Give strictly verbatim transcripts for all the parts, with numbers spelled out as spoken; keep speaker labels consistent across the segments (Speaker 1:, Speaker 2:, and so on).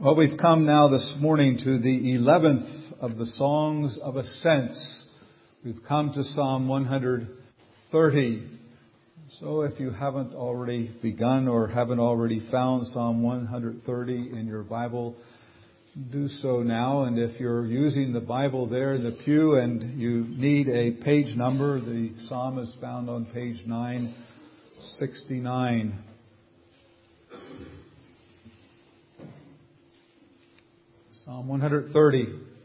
Speaker 1: Well, we've come now this morning to the eleventh of the Songs of Ascents. We've come to Psalm one hundred thirty. So if you haven't already begun or haven't already found Psalm one hundred thirty in your Bible, do so now. And if you're using the Bible there in the pew and you need a page number, the psalm is found on page nine sixty-nine. Psalm one hundred thirty.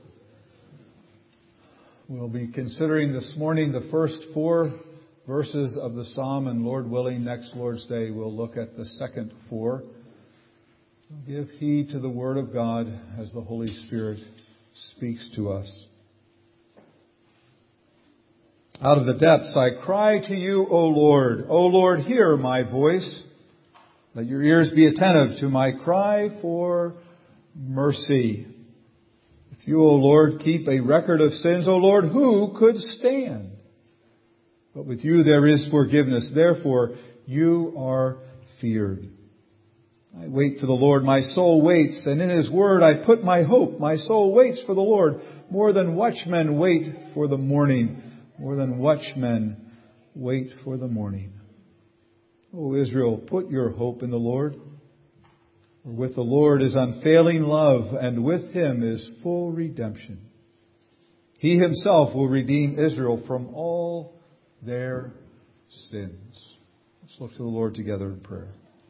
Speaker 1: We'll be considering this morning the first four verses of the psalm, and Lord willing, next Lord's Day we'll look at the second four. Give heed to the Word of God as the Holy Spirit speaks to us. Out of the depths I cry to you, O Lord. O Lord, hear my voice. Let your ears be attentive to my cry for mercy. If you, O Lord, keep a record of sins, O Lord, who could stand? But with you there is forgiveness. Therefore, you are feared. I wait for the Lord. My soul waits, and in His word I put my hope. My soul waits for the Lord more than watchmen wait for the morning. More than watchmen wait for the morning. O Israel, put your hope in the Lord. For with the Lord is unfailing love, and with Him is full redemption. He Himself will redeem Israel from all their sins. Let's look to the Lord together in prayer.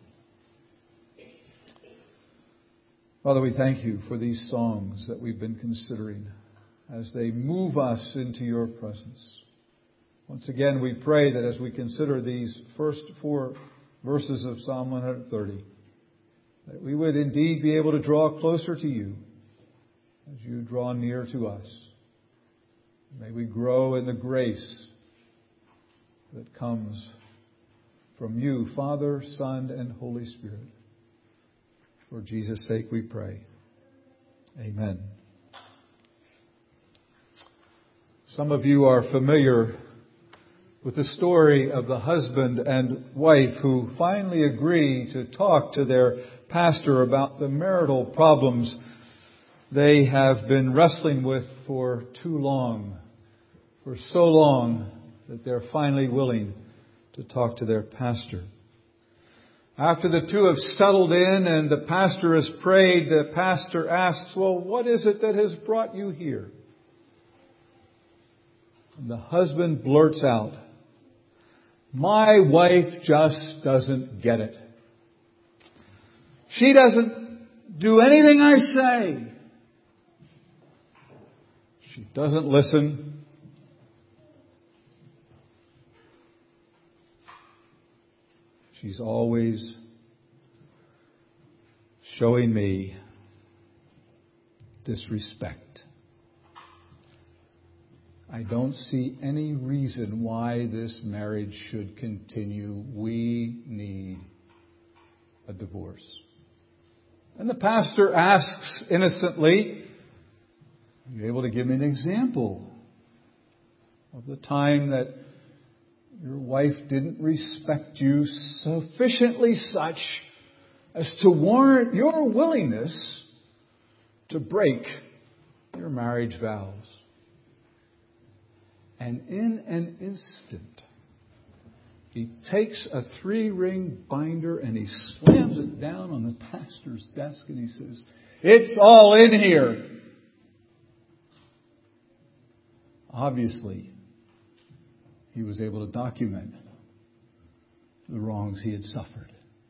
Speaker 1: Father, we thank you for these songs that we've been considering as they move us into your presence. Once again, we pray that as we consider these first four verses of Psalm one hundred thirty, that we would indeed be able to draw closer to you as you draw near to us. May we grow in the grace that comes from you, Father, Son, and Holy Spirit. For Jesus' sake we pray. Amen. Some of you are familiar with the story of the husband and wife who finally agree to talk to their pastor about the marital problems they have been wrestling with for too long, for so long that they're finally willing to talk to their pastor. After the two have settled in and the pastor has prayed, the pastor asks, well, what is it that has brought you here? And the husband blurts out, my wife just doesn't get it. She doesn't do anything I say. She doesn't listen. She's always showing me disrespect. I don't see any reason why this marriage should continue. We need a divorce. And the pastor asks innocently, are you able to give me an example of the time that your wife didn't respect you sufficiently such as to warrant your willingness to break your marriage vows? And in an instant, he takes a three-ring binder and he slams it down on the pastor's desk and he says, it's all in here. Obviously, he was able to document the wrongs he had suffered.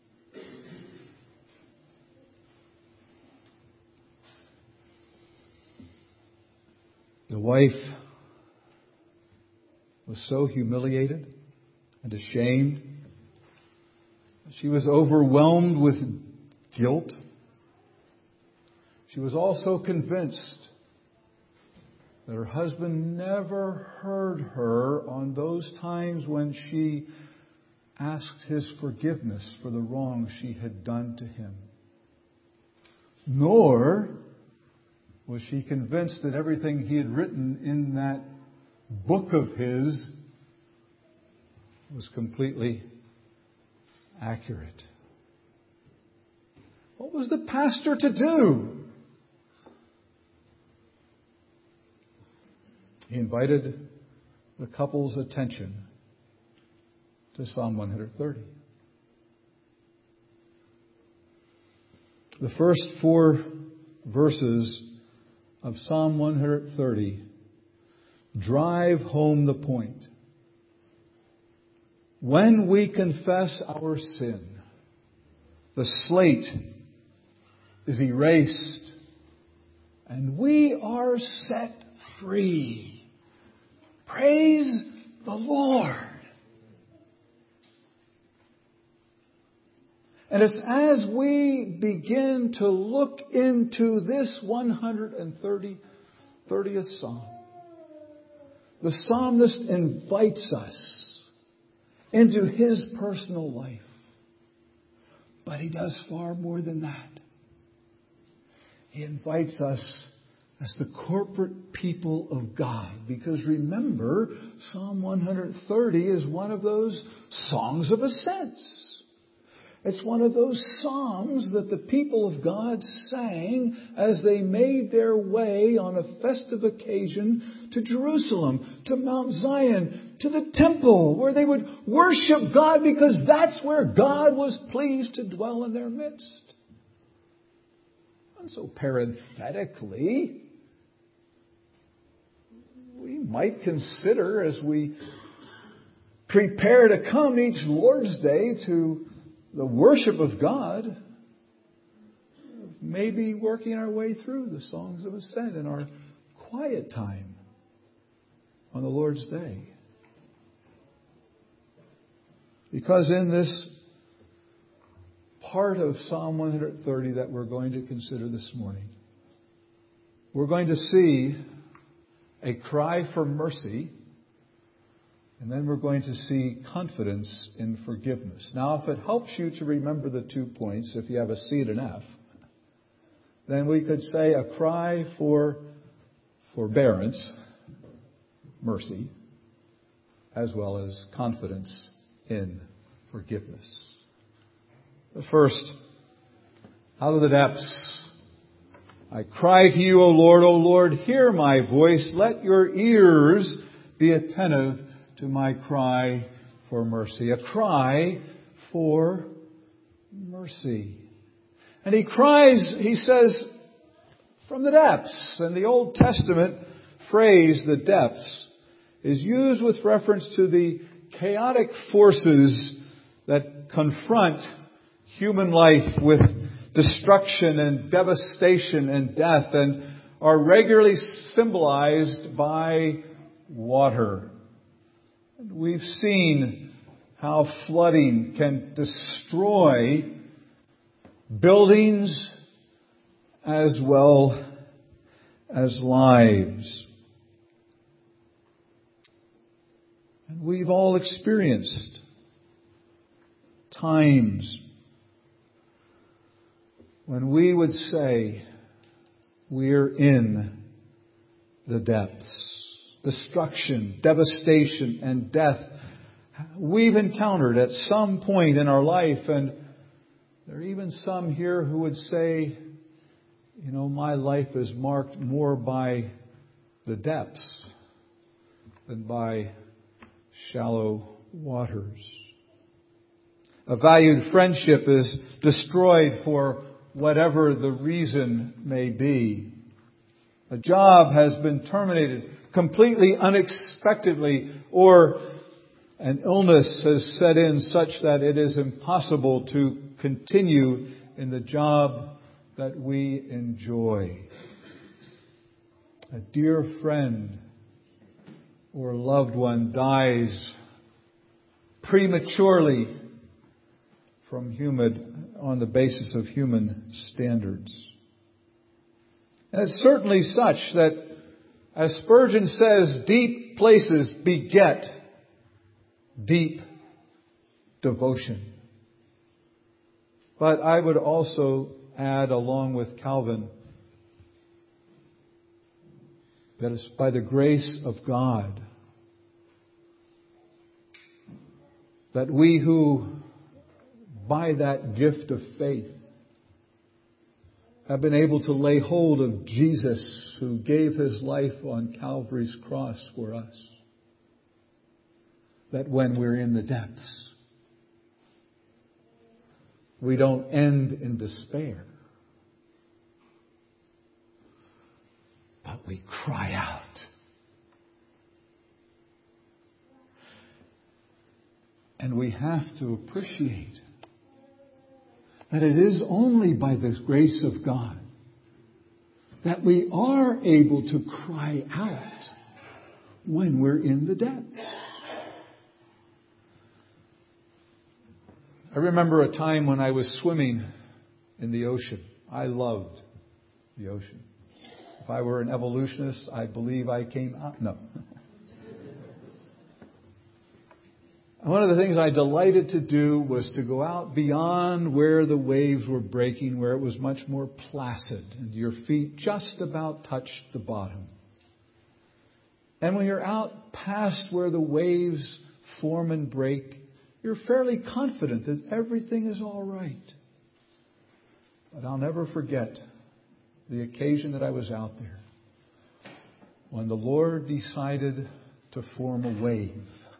Speaker 1: The wife was so humiliated and ashamed. She was overwhelmed with guilt. She was also convinced that her husband never heard her on those times when she asked his forgiveness for the wrong she had done to him. Nor was she convinced that everything he had written in that book of his was completely accurate. What was the pastor to do? He invited the couple's attention to Psalm one thirty. The first four verses of Psalm one thirty drive home the point. When we confess our sin, the slate is erased and we are set free. Praise the Lord. And it's as we begin to look into this one hundred thirtieth Psalm, the psalmist invites us into his personal life. But he does far more than that. He invites us as the corporate people of God. Because remember, Psalm one thirty is one of those songs of ascents. It's one of those psalms that the people of God sang as they made their way on a festive occasion to Jerusalem, to Mount Zion, to the temple, where they would worship God because that's where God was pleased to dwell in their midst. And so parenthetically, we might consider as we prepare to come each Lord's Day to the worship of God, maybe working our way through the songs of ascent in our quiet time on the Lord's Day. Because in this part of Psalm one thirty that we're going to consider this morning, we're going to see a cry for mercy. And then we're going to see confidence in forgiveness. Now, if it helps you to remember the two points, if you have a C and an F, then we could say a cry for forbearance, mercy, as well as confidence in forgiveness. But first, out of the depths, I cry to you, O Lord, O Lord, hear my voice. Let your ears be attentive to my cry for mercy. A cry for mercy. And he cries, he says, from the depths. And the Old Testament phrase, the depths, is used with reference to the chaotic forces that confront human life with destruction and devastation and death, and are regularly symbolized by water. We've seen how flooding can destroy buildings as well as lives. And we've all experienced times when we would say we're in the depths. Destruction, devastation, and death we've encountered at some point in our life. And there are even some here who would say, you know, my life is marked more by the depths than by shallow waters. A valued friendship is destroyed for whatever the reason may be. A job has been terminated completely unexpectedly, or an illness has set in such that it is impossible to continue in the job that we enjoy. A dear friend or loved one dies prematurely from human, on the basis of human standards. And it's certainly such that, as Spurgeon says, deep places beget deep devotion. But I would also add, along with Calvin, that it's by the grace of God that we who, by that gift of faith, I've been able to lay hold of Jesus who gave his life on Calvary's cross for us. That when we're in the depths, we don't end in despair, but we cry out. And we have to appreciate that it is only by the grace of God that we are able to cry out when we're in the depths. I remember a time when I was swimming in the ocean. I loved the ocean. If I were an evolutionist, I believe I came out. No. One of the things I delighted to do was to go out beyond where the waves were breaking, where it was much more placid and your feet just about touched the bottom. And when you're out past where the waves form and break, you're fairly confident that everything is all right. But I'll never forget the occasion that I was out there when the Lord decided to form a wave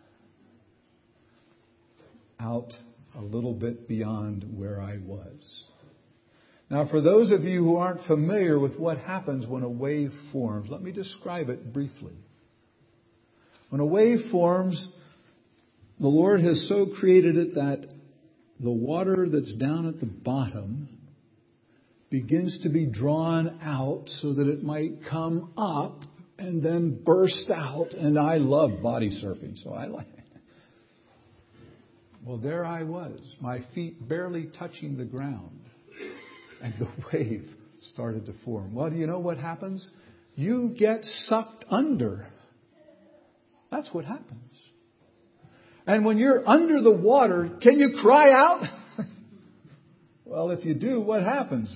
Speaker 1: out a little bit beyond where I was. Now, for those of you who aren't familiar with what happens when a wave forms, let me describe it briefly. When a wave forms, the Lord has so created it that the water that's down at the bottom begins to be drawn out so that it might come up and then burst out. And I love body surfing, so I like it. Well, there I was, my feet barely touching the ground, and the wave started to form. Well, do you know what happens? You get sucked under. That's what happens. And when you're under the water, can you cry out? Well, if you do, what happens?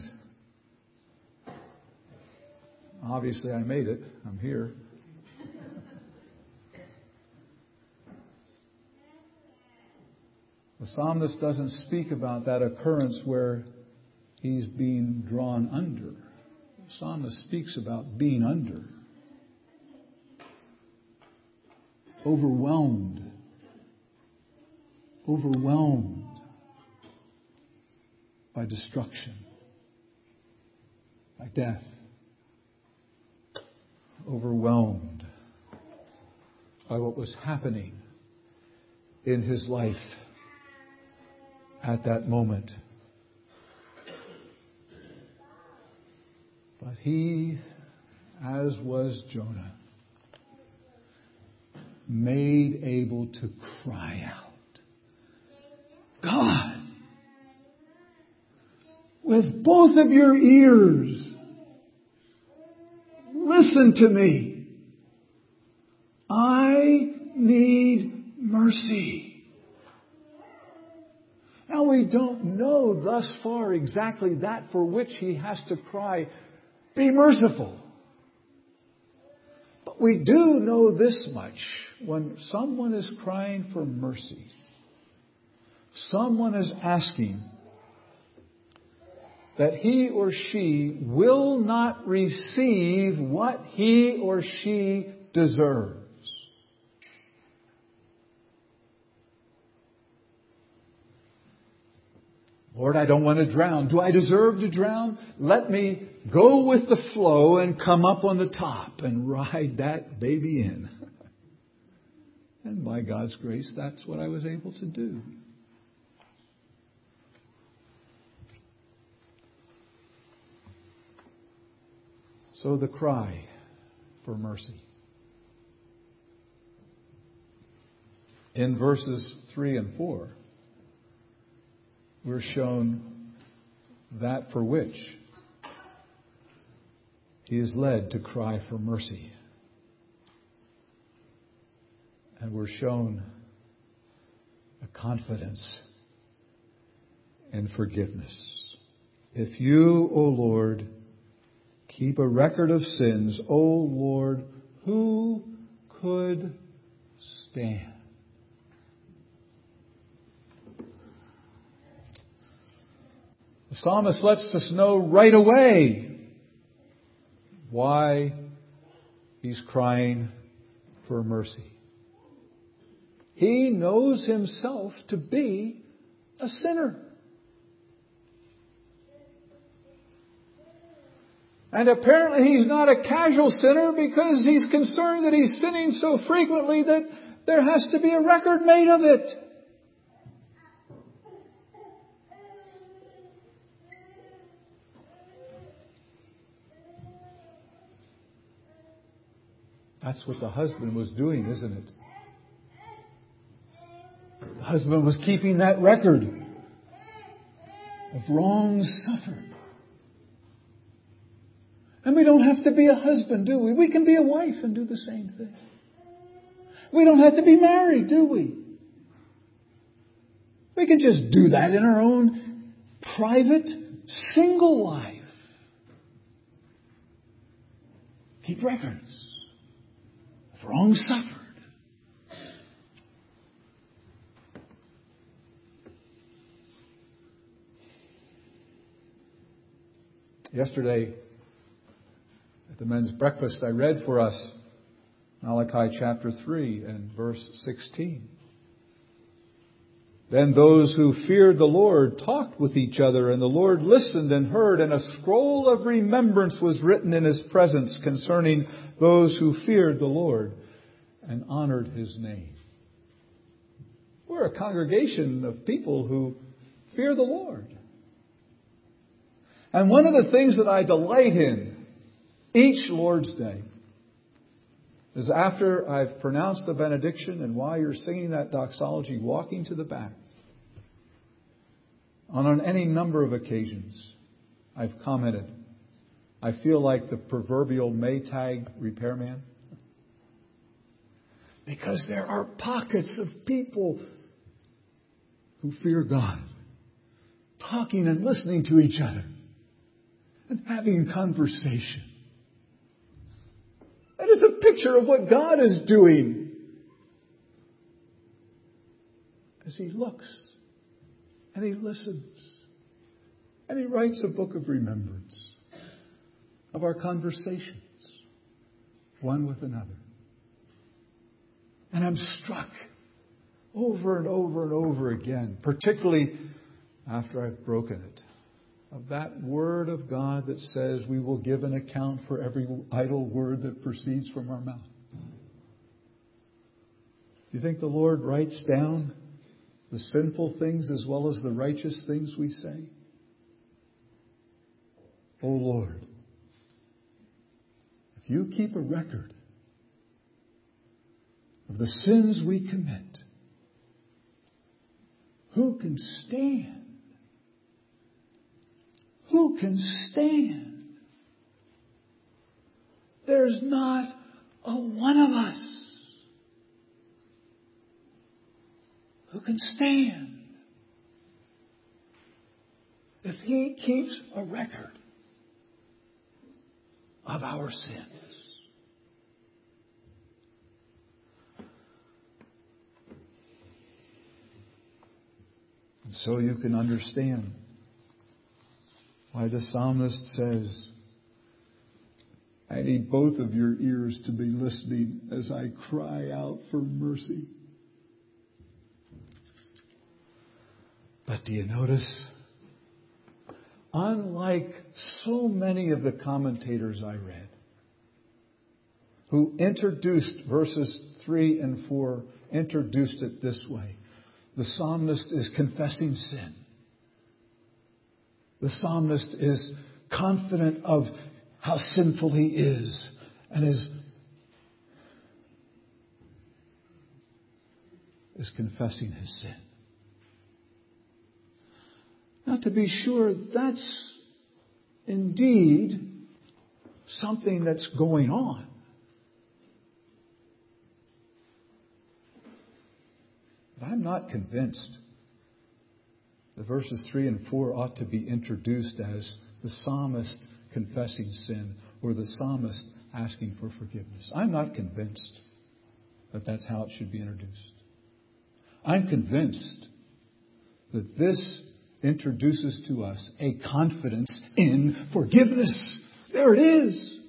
Speaker 1: Obviously, I made it. I'm here. The psalmist doesn't speak about that occurrence where he's being drawn under. The psalmist speaks about being under. Overwhelmed. Overwhelmed by destruction, by death. Overwhelmed by what was happening in his life at that moment. But he, as was Jonah, made able to cry out, God, with both of your ears, listen to me. I need mercy. Now, we don't know thus far exactly that for which he has to cry, be merciful. But we do know this much. When someone is crying for mercy, someone is asking that he or she will not receive what he or she deserves. Lord, I don't want to drown. Do I deserve to drown? Let me go with the flow and come up on the top and ride that baby in. And by God's grace, that's what I was able to do. So the cry for mercy. In verses three and four, we're shown that for which he is led to cry for mercy. And we're shown a confidence in forgiveness. If you, O Lord, keep a record of sins, O Lord, who could stand? The The psalmist lets us know right away why he's crying for mercy. He knows himself to be a sinner. And apparently he's not a casual sinner because he's concerned that he's sinning so frequently that there has to be a record made of it. That's what the husband was doing, isn't it? The husband was keeping that record of wrongs suffered. And we don't have to be a husband, do we? We can be a wife and do the same thing. We don't have to be married, do we? We can just do that in our own private, single life. Keep records of wrongs suffered. Yesterday, at the men's breakfast, I read for us Malachi chapter three and verse sixteen. Then those who feared the Lord talked with each other, and the Lord listened and heard, and a scroll of remembrance was written in His presence concerning those who feared the Lord and honored His name. We're a congregation of people who fear the Lord. And one of the things that I delight in each Lord's Day is after I've pronounced the benediction and while you're singing that doxology, walking to the back. On, on any number of occasions, I've commented, I feel like the proverbial Maytag repairman. Because there are pockets of people who fear God, talking and listening to each other and having conversation. That is a picture of what God is doing as He looks and He listens and He writes a book of remembrance of our conversations, one with another. And I'm struck over and over and over again, particularly after I've broken it, of that word of God that says we will give an account for every idle word that proceeds from our mouth. Do you think the Lord writes down the sinful things as well as the righteous things we say? Oh Lord, if you keep a record of the sins we commit, who can stand? Who can stand? There's not a one of us who can stand if He keeps a record of our sins. And so you can understand why the psalmist says, I need both of your ears to be listening as I cry out for mercy. But do you notice? Unlike so many of the commentators I read, who introduced verses three and four, introduced it this way. The psalmist is confessing sin. The psalmist is confident of how sinful he is and is, is confessing his sin. Now, to be sure, that's indeed something that's going on. But I'm not convinced the verses three and four ought to be introduced as the psalmist confessing sin or the psalmist asking for forgiveness. I'm not convinced that that's how it should be introduced. I'm convinced that this introduces to us a confidence in forgiveness. There it is.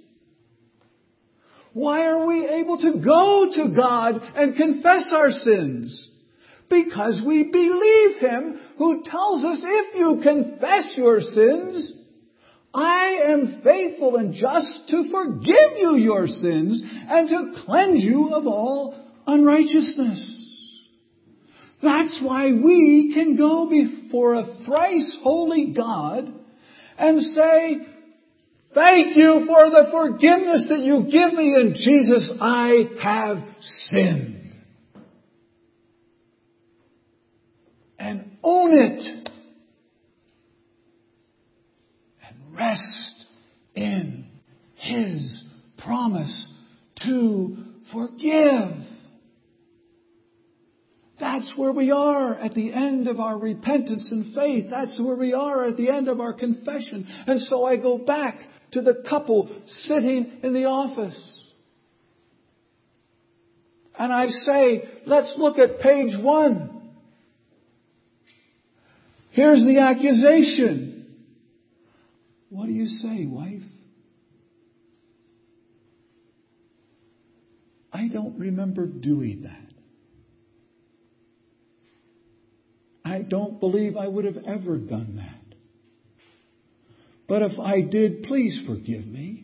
Speaker 1: Why are we able to go to God and confess our sins? Because we believe Him who tells us, if you confess your sins, I am faithful and just to forgive you your sins and to cleanse you of all unrighteousness. That's why we can go before a thrice holy God and say, thank you for the forgiveness that you give me in Jesus. I have sinned. And own it. And rest in His promise to forgive. That's where we are at the end of our repentance and faith. That's where we are at the end of our confession. And so I go back to the couple sitting in the office. And I say, let's look at page one. Here's the accusation. What do you say, wife? I don't remember doing that. I don't believe I would have ever done that. But if I did, please forgive me.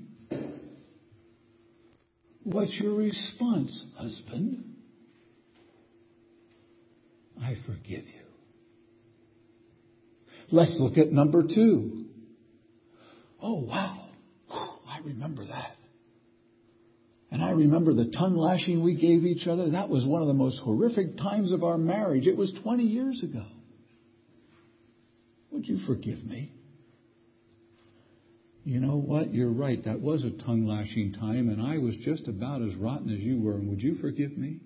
Speaker 1: What's your response, husband? I forgive you. Let's look at number two. Oh, wow. I remember that. And I remember the tongue lashing we gave each other. That was one of the most horrific times of our marriage. It was twenty years ago. Would you forgive me? You know what? You're right. That was a tongue lashing time, and I was just about as rotten as you were. And would you forgive me?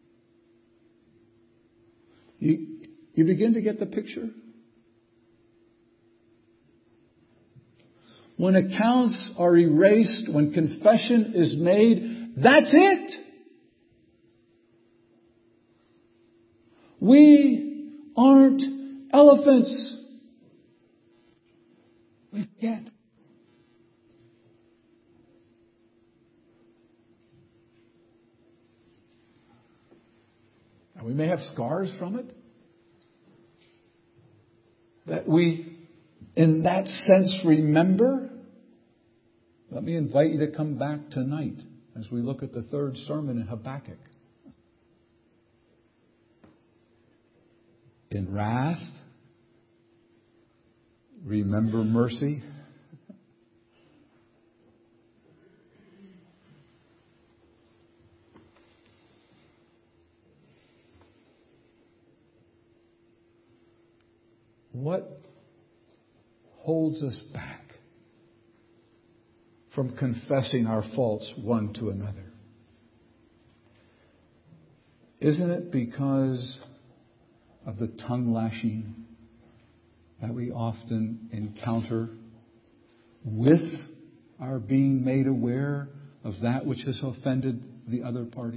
Speaker 1: You, you begin to get the picture? When accounts are erased, when confession is made, that's it. We aren't elephants. We forget. Now, we may have scars from it. That we, in that sense, remember. Let me invite you to come back tonight as we look at the third sermon in Habakkuk. In wrath, remember mercy. What holds us back from confessing our faults one to another? Isn't it because of the tongue lashing that we often encounter with our being made aware of that which has offended the other party?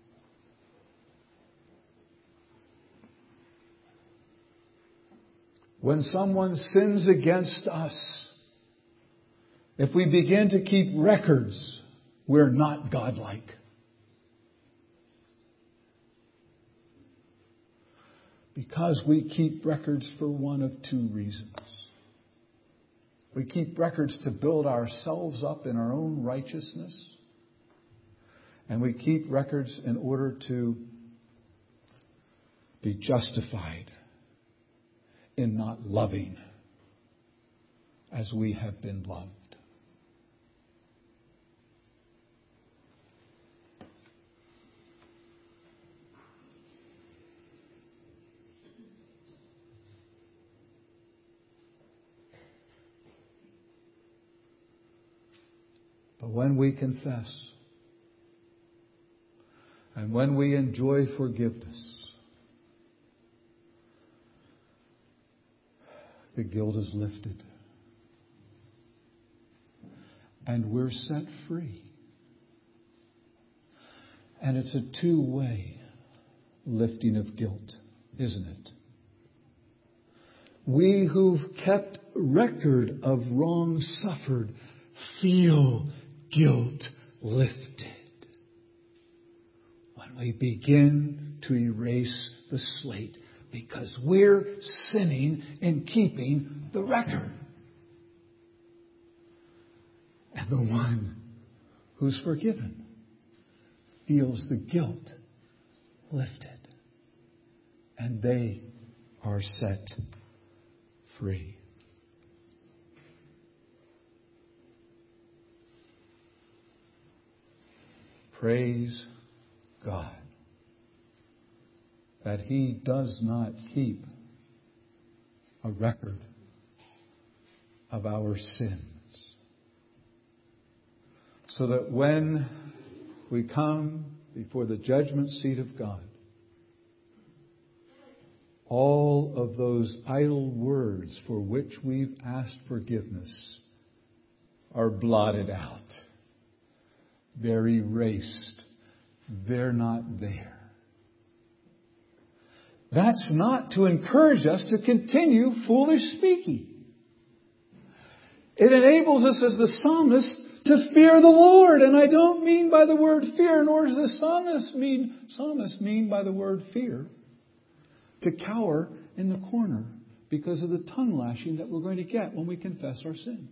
Speaker 1: When someone sins against us, if we begin to keep records, we're not godlike. Because we keep records for one of two reasons. We keep records to build ourselves up in our own righteousness. And we keep records in order to be justified in not loving as we have been loved. But when we confess and when we enjoy forgiveness, the guilt is lifted. And we're set free. And it's a two-way lifting of guilt, isn't it? We who've kept record of wrong suffered feel guilt lifted when we begin to erase the slate, because we're sinning in keeping the record. And the one who's forgiven feels the guilt lifted, and they are set free. Praise God that He does not keep a record of our sins, so that when we come before the judgment seat of God, all of those idle words for which we've asked forgiveness are blotted out. They're erased. They're not there. That's not to encourage us to continue foolish speaking. It enables us as the psalmist to fear the Lord. And I don't mean by the word fear, nor does the psalmist mean, psalmist mean by the word fear to cower in the corner because of the tongue lashing that we're going to get when we confess our sin.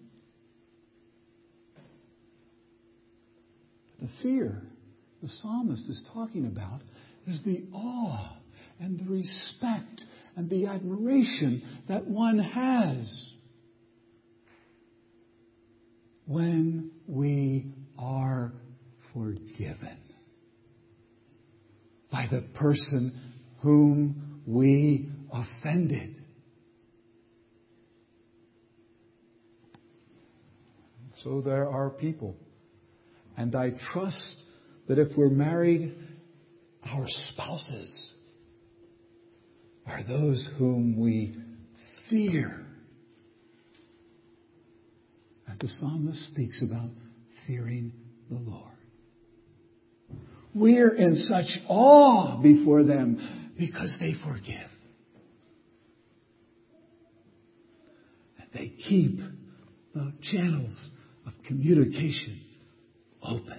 Speaker 1: The fear the psalmist is talking about is the awe and the respect and the admiration that one has when we are forgiven by the person whom we offended. So there are people, and I trust that if we're married, our spouses are those whom we fear. As the psalmist speaks about fearing the Lord. We're in such awe before them because they forgive. And they keep the channels of communication open.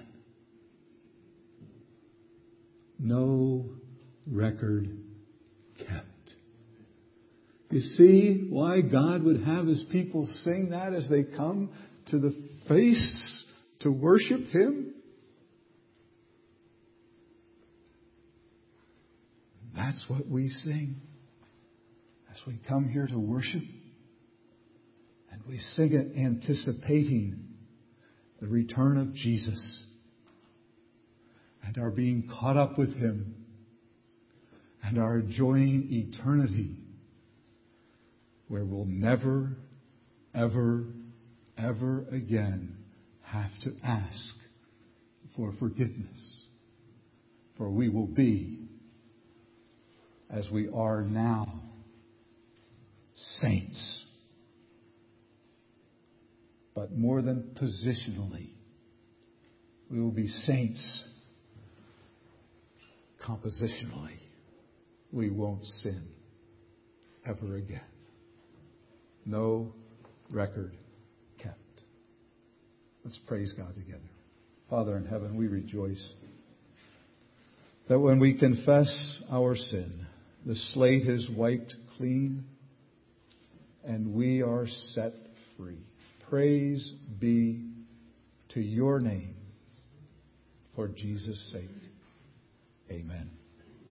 Speaker 1: No record kept. You see why God would have His people sing that as they come to the feasts to worship Him? That's what we sing as we come here to worship. And we sing it anticipating the return of Jesus and our being caught up with Him and our enjoying eternity, where we'll never, ever, ever again have to ask for forgiveness. For we will be, as we are now, saints. But more than positionally, we will be saints compositionally. We won't sin ever again. No record kept. Let's praise God together. Father in heaven, we rejoice that when we confess our sin, the slate is wiped clean and we are set free. Praise be to your name for Jesus' sake. Amen.